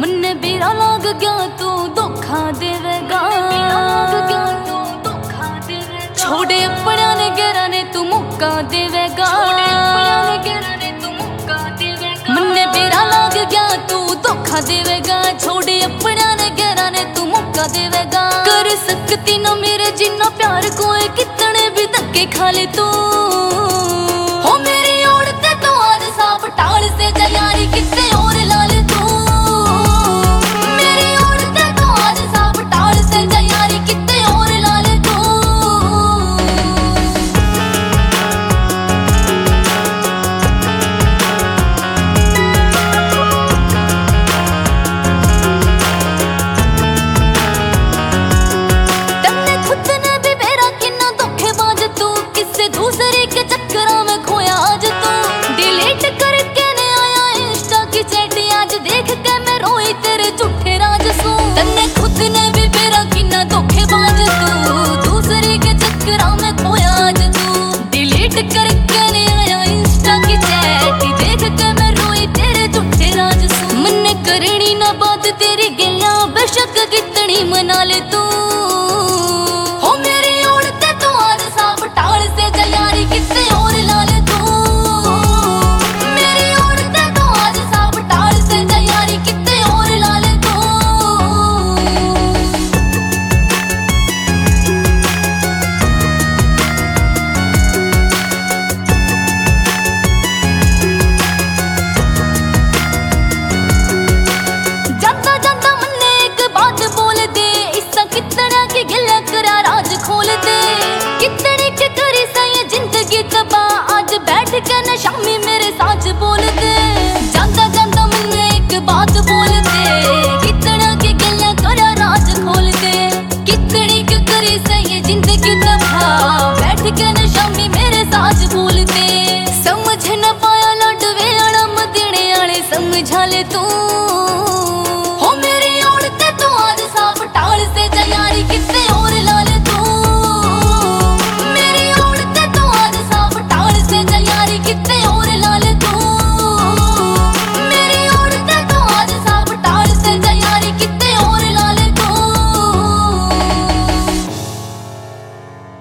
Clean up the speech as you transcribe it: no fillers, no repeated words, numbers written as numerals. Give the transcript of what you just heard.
मन्ने बेरा लाग गया तू धोखा देवेगा, छोड़े अपना ने गहरा ने तू मुक्का देवेगा। मन्ने बेरा लाग गया तू धोखा देवेगा, छोड़े अपना ने गहरा ने तू मुक्का देवेगा। कर सकती ना मेरे जिन्ना प्यार कोई कितने भी धक्के खा ले तू, हो मेरी ओर ते तो आज साफ टाल से जा यारी कितने और ला ले तू। मेरी ओर ते तो आज साफ टाल से जा यारी कितने और ला ले तू। तन्ने खुद ने भी मेरा किन्ना धोखेबाज तू, किससे दूसरे के चक्करों में खोया आज तू। डिलीट करके ने आया इंस्टा की चैटी, आज देख के मैं रोई तेरे झूठे राज सू। तन्ने खुद ने भी मेरा किन्ना धोखेबाज तू, दूसरे के चक्करों में खोया आज तू। डिलीट कर